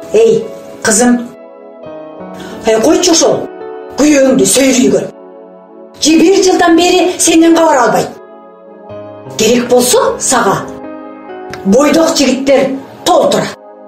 Эй, кызым, койчу ошол күйөөңдү сөйрүйгөн. Же 1 жылдан бери сенден кабар албайт. Керек болсо сага бойдок жигиттер толтура.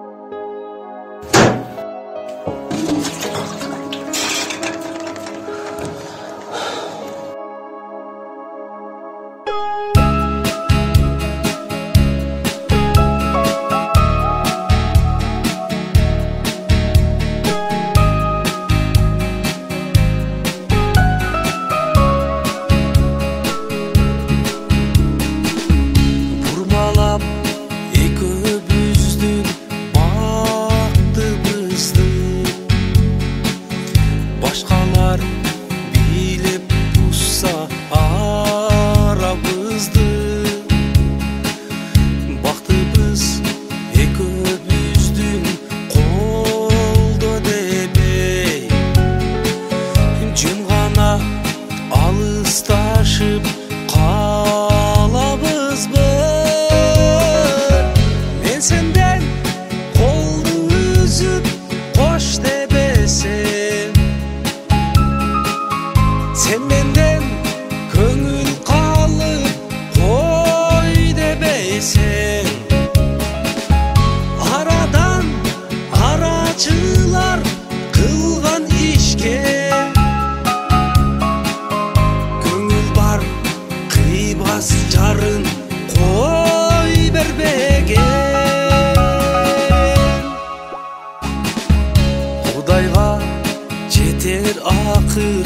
Акыр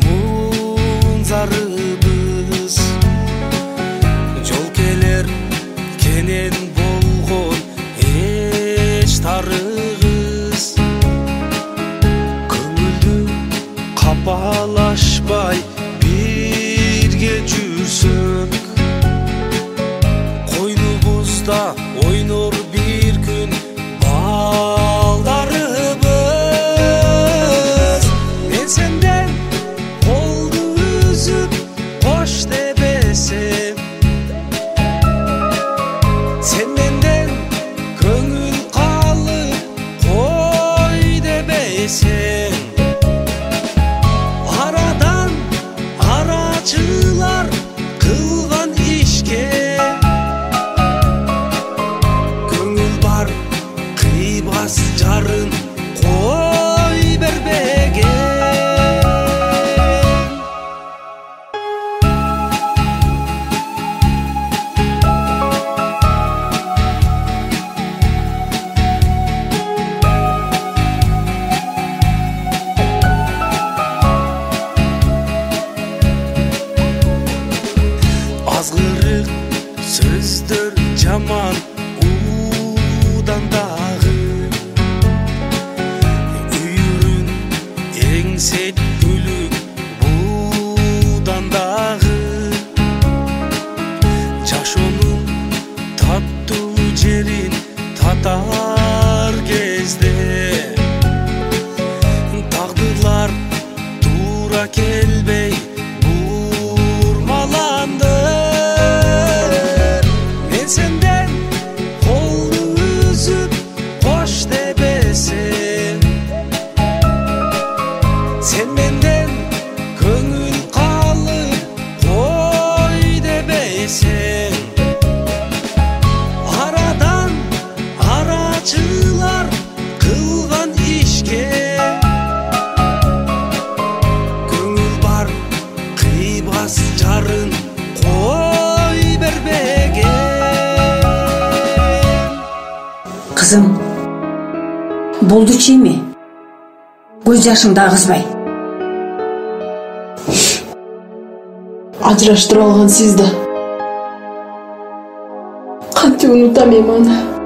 мунзарыбыз жол келер кенен болгон эч тарыгыз көңүлдү капалашпай бирге жүрсөк койнубузда ойнор бир күн балдарыбыз. Мен сенден колду үзүп кош дебесем, сен менден көңүл калып кой дебесең, арадан арачылар кылган ишке көңүл бар кыйбас жарын кой бербеген. Азгырык сөздөр жаман удан дагы, үйүрүн эңсеткүлүк будан дагы, жашоонун таттуу жерин татар кезде тагдырлар туура келбей бурмаланды. Мен сенден колду үзүп кош дебесем, сен менден көңүл калып кой дебесең, арадан арачылар кылган ишке көңүл бар кыйбас жарын кой бербеген. Кызым, болду чийми? Көз жашыңды агызбай. Ажыраштыра алган сиз да. Кантип унутам эми аны?